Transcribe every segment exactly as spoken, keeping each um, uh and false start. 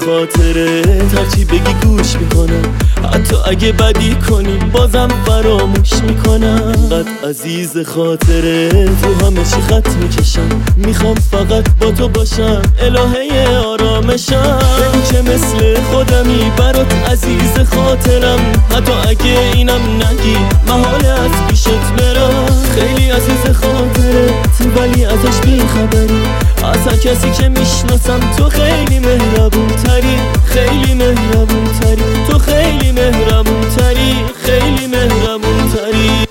خاطرت هرچی بگی گوش میکنم، حتی اگه بدی کنی بازم فراموش میکنم. قد عزیز خاطرت رو همه چی خط میکشم، میخوام فقط با تو باشم الهه آرامشم. بگو که مثل خودمی برات عزیز خاطرم، حتی اگه اینم نگی محاله از پیشت برم. خیلی عزیز خاطرت ولی ازش بیخبری، از هر کسی که میشناسم تو خیلی مهربون تری، خیلی مهربون تری، تو خیلی مهربون تری، خیلی مهربون تری.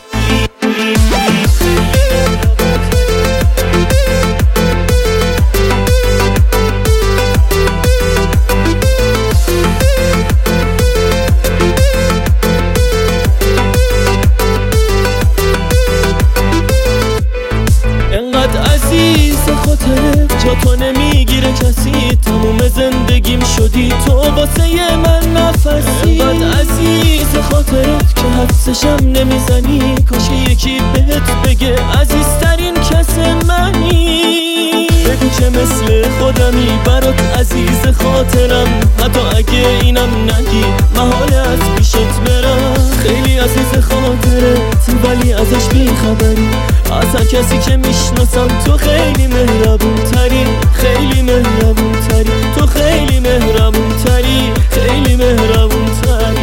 جا تو نمیگیره کسی، تموم زندگیم شدی تو واسه من نفسی. انقدر عزیز خاطرت که حدسشم نمیزنی، کاش یکی بهت بگه عزیزترین کس منی. بگو که مثل خودمی برات عزیز خاطرم، حتی اگه اینم نگی محاله از پیشت برم. خیلی عزیز خاطرت ولی ازش بیخبری، از هر کسی که میشناسم تو خیلی مهربون تری، خیلی مهربون تری، تو خیلی مهربون تری، خیلی مهربون تری.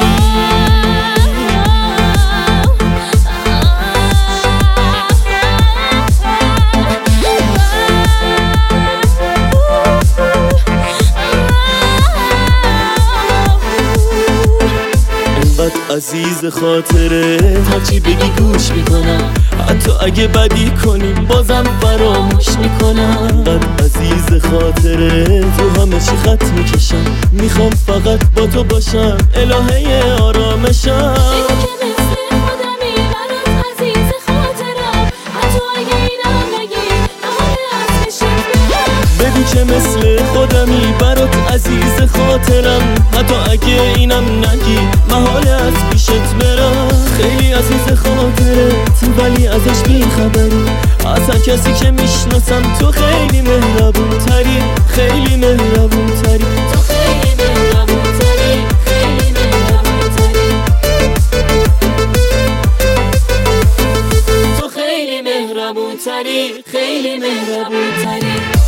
عزیز خاطرت هرچی بگی گوش میکنم، حتی اگه بدی کنی بازم فراموش میکنم. قد عزیز خاطرت رو همه چی خط میکشم، میخوام فقط با تو باشم الهه آرامشم. بگو که مثل خودمی برات عزیز خاطرم، حتی اگه اینم نگی محاله از پیشت برم. خیلی عزیز خاطرت ولی ازش بیخبری، از هر کسی که میشناسم تو خیلی مهربون تری، خیلی مهربون تری، تو خیلی مهربون تری، خیلی مهربون تری، تو خیلی مهربون تری، خیلی مهربون تری.